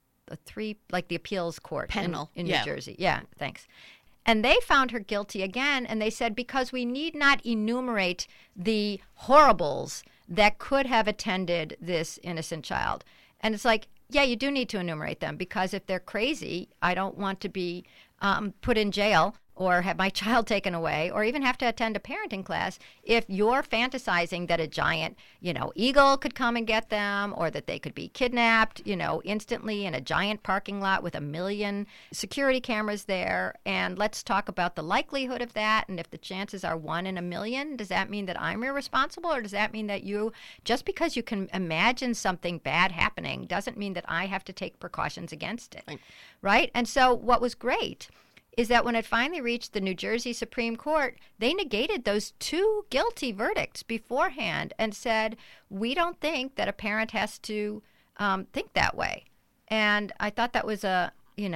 the appeals court Panel. in New Jersey. Yeah, thanks. And they found her guilty again, and they said, because we need not enumerate the horribles that could have attended this innocent child. And it's like, yeah, you do need to enumerate them, because if they're crazy, I don't want to be put in jail or have my child taken away or even have to attend a parenting class if you're fantasizing that a giant, eagle could come and get them, or that they could be kidnapped, instantly in a giant parking lot with 1 million security cameras there. And let's talk about the likelihood of that. And if the chances are 1 in 1 million, does that mean that I'm irresponsible, or does that mean that just because you can imagine something bad happening doesn't mean that I have to take precautions against it, right? And so what was great is that when it finally reached the New Jersey Supreme Court, they negated those 2 guilty verdicts beforehand and said, we don't think that a parent has to think that way. And I thought that was a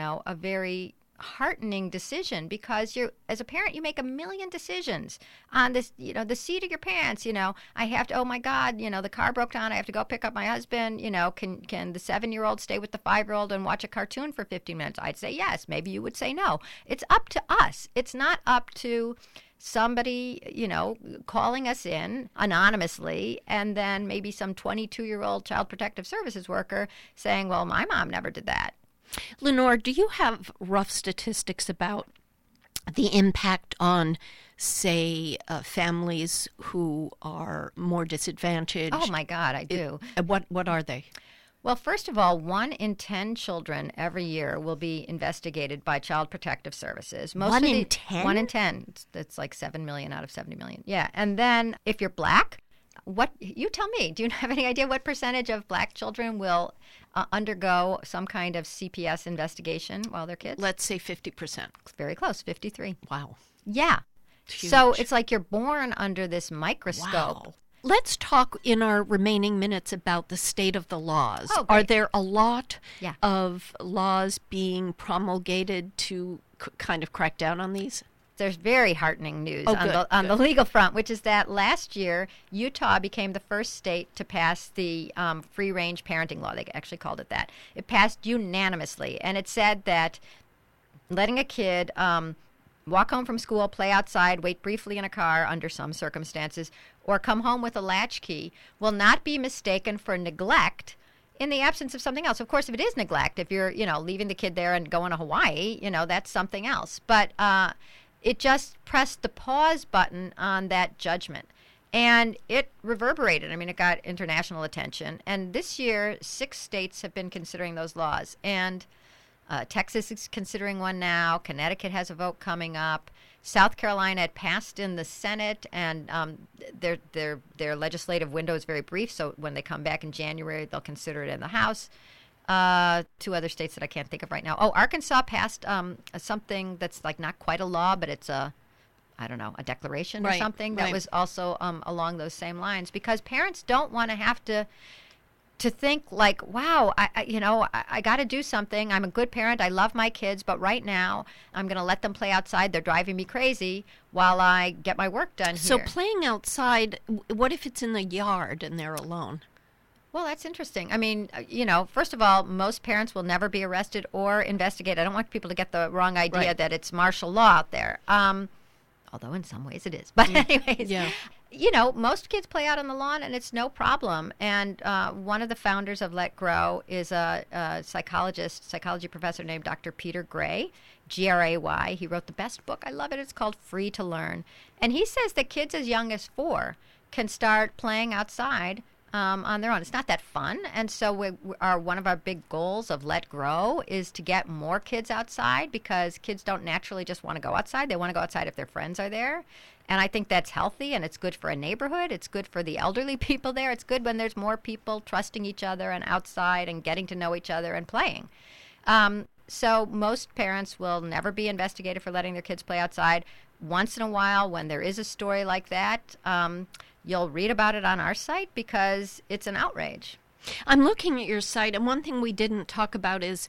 very heartening decision, because as a parent, you make 1 million decisions on this, the seat of your pants. I have to, oh my God, the car broke down, I have to go pick up my husband. Can the 7-year-old stay with the 5-year-old and watch a cartoon for 15 minutes? I'd say yes. Maybe you would say no. It's up to us. It's not up to somebody, calling us in anonymously, and then maybe some 22-year-old child protective services worker saying, well, my mom never did that. Lenore, do you have rough statistics about the impact on, say, families who are more disadvantaged? Oh, my God, I do. What are they? Well, first of all, 1 in 10 children every year will be investigated by Child Protective Services. 1 in 10? 1 in 10. It's like 7 million out of 70 million. Yeah. And then if you're Black, you tell me, do you have any idea what percentage of Black children will undergo some kind of CPS investigation while they're kids? Let's say 50%. Very close, 53. Wow. Yeah. So it's like you're born under this microscope. Wow. Let's talk in our remaining minutes about the state of the laws. Oh, are there a lot of laws being promulgated to kind of crack down on these? There's very heartening news on the legal front, which is that last year, Utah became the first state to pass the free-range parenting law. They actually called it that. It passed unanimously, and it said that letting a kid walk home from school, play outside, wait briefly in a car under some circumstances, or come home with a latchkey will not be mistaken for neglect in the absence of something else. Of course, if it is neglect, if you're, leaving the kid there and going to Hawaii, that's something else. But it just pressed the pause button on that judgment. And it reverberated. I mean, it got international attention. And this year, 6 states have been considering those laws. And Texas is considering one now. Connecticut has a vote coming up. South Carolina had passed in the Senate, and their legislative window is very brief. So when they come back in January, they'll consider it in the House. 2 other states that I can't think of right now. Oh, Arkansas passed something that's like not quite a law, but it's a declaration or something that was also along those same lines, because parents don't want to have to think like, wow, I got to do something. I'm a good parent. I love my kids, but right now I'm going to let them play outside. They're driving me crazy while I get my work done here. So playing outside, what if it's in the yard and they're alone? Well, that's interesting. I mean, first of all, most parents will never be arrested or investigated. I don't want people to get the wrong idea that it's martial law out there. Although in some ways it is. But anyways, most kids play out on the lawn and it's no problem. And one of the founders of Let Grow is a psychology professor named Dr. Peter Gray, Gray. He wrote the best book. I love it. It's called Free to Learn. And he says that kids as young as 4 can start playing outside on their own. It's not that fun. And so one of our big goals of Let Grow is to get more kids outside, because kids don't naturally just want to go outside. They want to go outside if their friends are there. And I think that's healthy, and it's good for a neighborhood. It's good for the elderly people there. It's good when there's more people trusting each other and outside and getting to know each other and playing. So most parents will never be investigated for letting their kids play outside. Once in a while, when there is a story like that, you'll read about it on our site because it's an outrage. I'm looking at your site, and one thing we didn't talk about is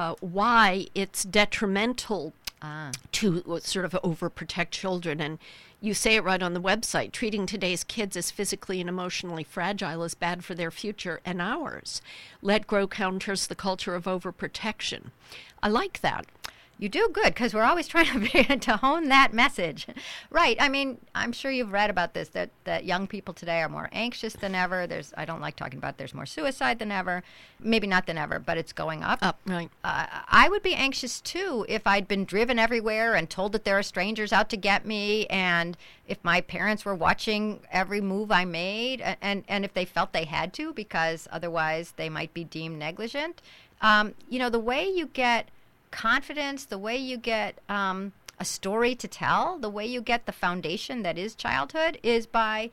why it's detrimental to sort of overprotect children. And You say it right on the website. Treating today's kids as physically and emotionally fragile is bad for their future and ours. Let Grow counters the culture of overprotection. I like that. You do good, because we're always trying to hone that message. Right. I mean, I'm sure you've read about this, that young people today are more anxious than ever. I don't like talking about there's more suicide than ever. Maybe not than ever, but it's going up. Right. I would be anxious, too, if I'd been driven everywhere and told that there are strangers out to get me, and if my parents were watching every move I made, and if they felt they had to, because otherwise they might be deemed negligent. The way you get confidence, the way you get a story to tell, the way you get the foundation that is childhood is by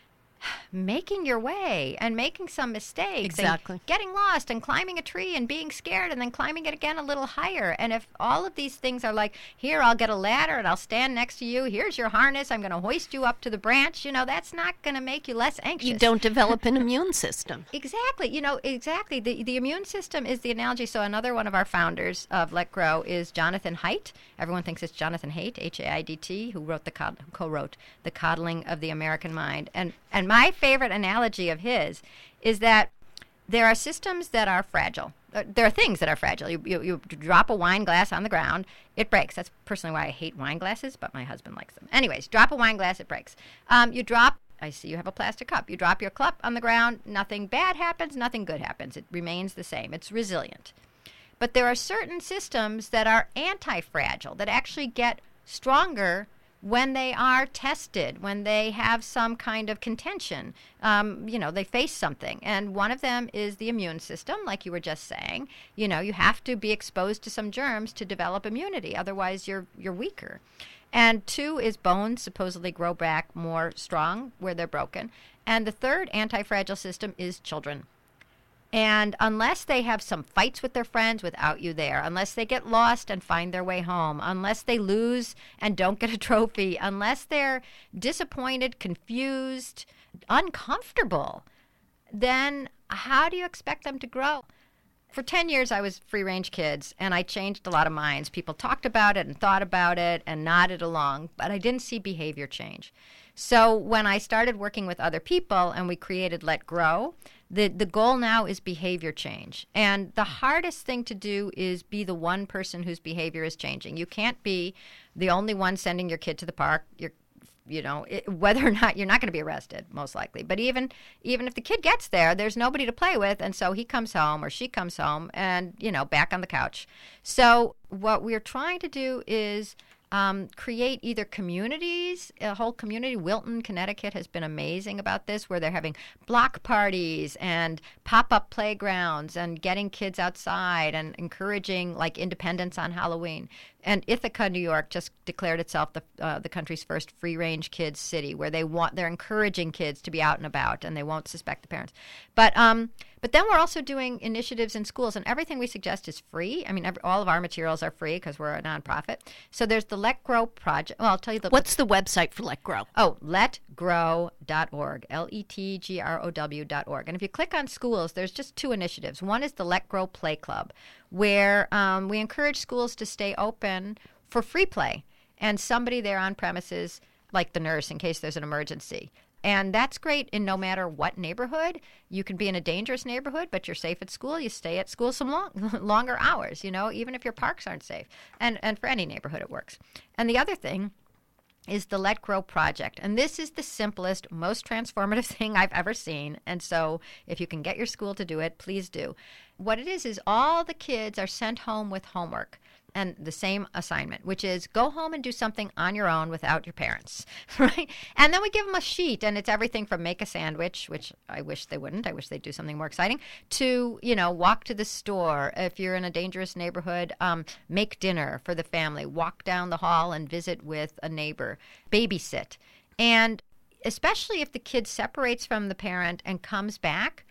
making your way and making some mistakes. Exactly. And getting lost and climbing a tree and being scared and then climbing it again a little higher. And if all of these things are like, here, I'll get a ladder and I'll stand next to you. Here's your harness. I'm going to hoist you up to the branch. That's not going to make you less anxious. You don't develop an immune system. Exactly. Exactly. The immune system is the analogy. So another one of our founders of Let Grow is Jonathan Haidt. Everyone thinks it's Jonathan Haidt, H-A-I-D-T, who co-wrote The Coddling of the American Mind. And my favorite analogy of his is that there are systems that are fragile. There are things that are fragile. You drop a wine glass on the ground, it breaks. That's personally why I hate wine glasses, but my husband likes them. Anyways, drop a wine glass, it breaks. I see you have a plastic cup. You drop your cup on the ground, nothing bad happens, nothing good happens. It remains the same. It's resilient. But there are certain systems that are anti-fragile, that actually get stronger when they are tested, when they have some kind of contention, they face something. And one of them is the immune system, like you were just saying. You have to be exposed to some germs to develop immunity. Otherwise, you're weaker. And 2 is bones supposedly grow back more strong where they're broken. And the third anti-fragile system is children. And unless they have some fights with their friends without you there, unless they get lost and find their way home, unless they lose and don't get a trophy, unless they're disappointed, confused, uncomfortable, then how do you expect them to grow? For 10 years, I was Free Range Kids, and I changed a lot of minds. People talked about it and thought about it and nodded along, but I didn't see behavior change. So when I started working with other people and we created Let Grow, the goal now is behavior change. And the hardest thing to do is be the one person whose behavior is changing. You can't be the only one sending your kid to the park. Whether or not you're not going to be arrested, most likely. But even if the kid gets there, there's nobody to play with, and so he comes home or she comes home and, back on the couch. So what we're trying to do is create either communities, a whole community. Wilton, Connecticut has been amazing about this, where they're having block parties and pop-up playgrounds and getting kids outside and encouraging independence on Halloween. And Ithaca, New York, just declared itself the country's first free-range kids city, where they're encouraging kids to be out and about, and they won't suspect the parents. But then we're also doing initiatives in schools, and everything we suggest is free. I mean, all of our materials are free because we're a nonprofit. So there's the Let Grow project. Well, I'll tell you What's the website for Let Grow? Oh, letgrow.org, letgrow.org. And if you click on schools, there's just 2 initiatives. One is the Let Grow Play Club, where we encourage schools to stay open for free play, and somebody there on premises, like the nurse, in case there's an emergency. And that's great in no matter what neighborhood. You can be in a dangerous neighborhood, but you're safe at school. You stay at school some longer hours, even if your parks aren't safe. And for any neighborhood, it works. And the other thing is the Let Grow project. And this is the simplest, most transformative thing I've ever seen. And so if you can get your school to do it, please do. What it is all the kids are sent home with homework. And the same assignment, which is go home and do something on your own without your parents, right? And then we give them a sheet, and it's everything from make a sandwich, which I wish they wouldn't. I wish they'd do something more exciting, to, walk to the store. If you're in a dangerous neighborhood, make dinner for the family, walk down the hall and visit with a neighbor, babysit. And especially if the kid separates from the parent and comes back,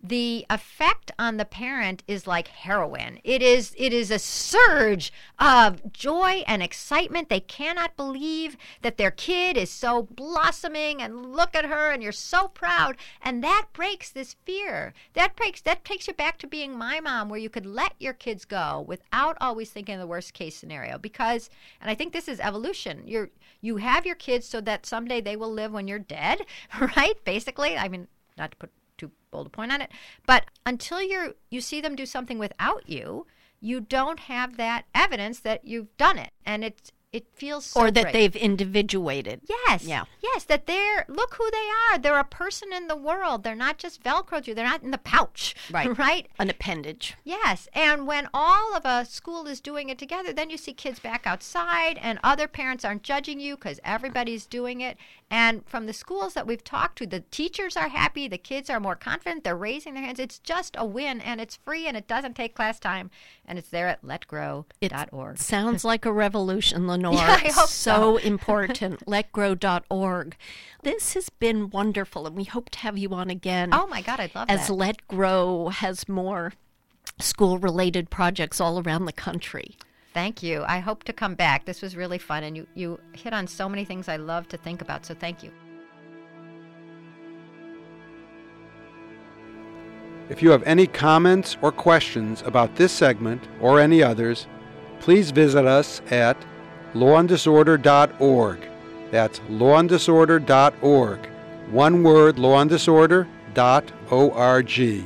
the effect on the parent is like heroin. It is a surge of joy and excitement. They cannot believe that their kid is so blossoming, and look at her, and you're so proud. And that breaks this fear. That takes you back to being my mom, where you could let your kids go without always thinking of the worst case scenario. Because, and I think this is evolution. You have your kids so that someday they will live when you're dead, right? Basically, I mean, not to put too bold a point on it, but until you see them do something without you, you don't have that evidence that you've done it, and it feels so or that great. they've individuated. Yes. Yeah. Yes, that look who they are. They're a person in the world. They're not just Velcroed you. They're not in the pouch. Right. Right? An appendage. Yes. And when all of a school is doing it together, then you see kids back outside, and other parents aren't judging you because everybody's doing it. And from the schools that we've talked to, the teachers are happy. The kids are more confident. They're raising their hands. It's just a win, and it's free, and it doesn't take class time. And it's there at letgrow.org. Sounds like a revolution, Lenore. Yeah, I hope so important. Letgrow.org. This has been wonderful, and we hope to have you on again. Oh, my God, I'd love as that. Let Grow has more school-related projects all around the country. Thank you. I hope to come back. This was really fun, and you hit on so many things I love to think about, so thank you. If you have any comments or questions about this segment or any others, please visit us at lawanddisorder.org. That's lawanddisorder.org. One word, lawanddisorder.org.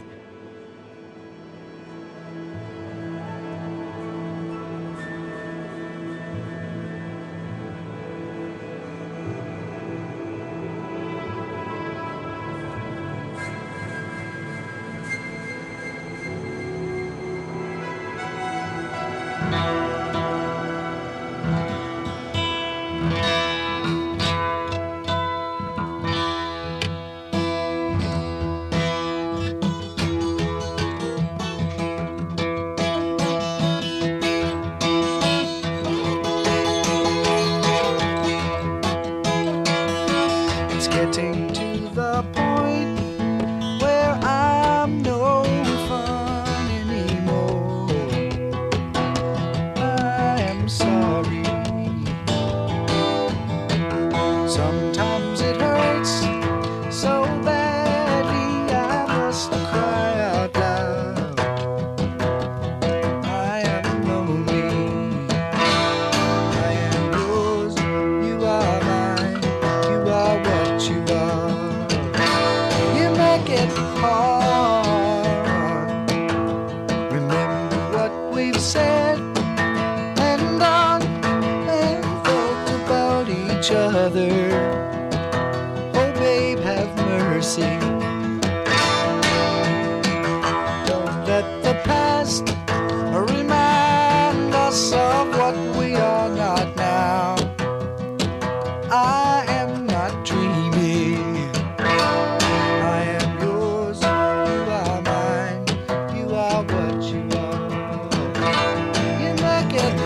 It's getting to the point where I'm no fun anymore. I am sorry. Sometimes it hurts so badly I must cry out loud. I am lonely. I am yours. You are mine. You are what you are. You make it hard. Remember what we've said and done and thought about each other. Oh, babe, have mercy. Don't let the past remind us of what we are not now. I am not dreaming. I am yours. You are mine. You are what you are. You make it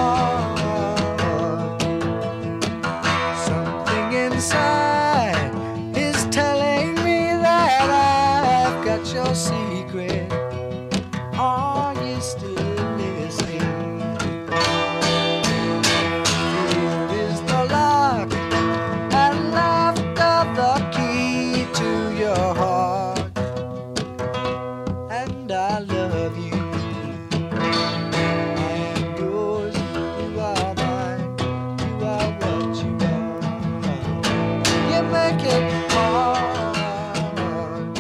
hard. Something inside is telling me that I've got your secret. Are you still listening? Here is the lock and laughter, the key to your heart. And I love you. I am yours. You are mine. You are what you are. You make it hard.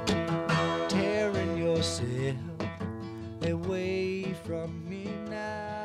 Tearing yourself away from me now.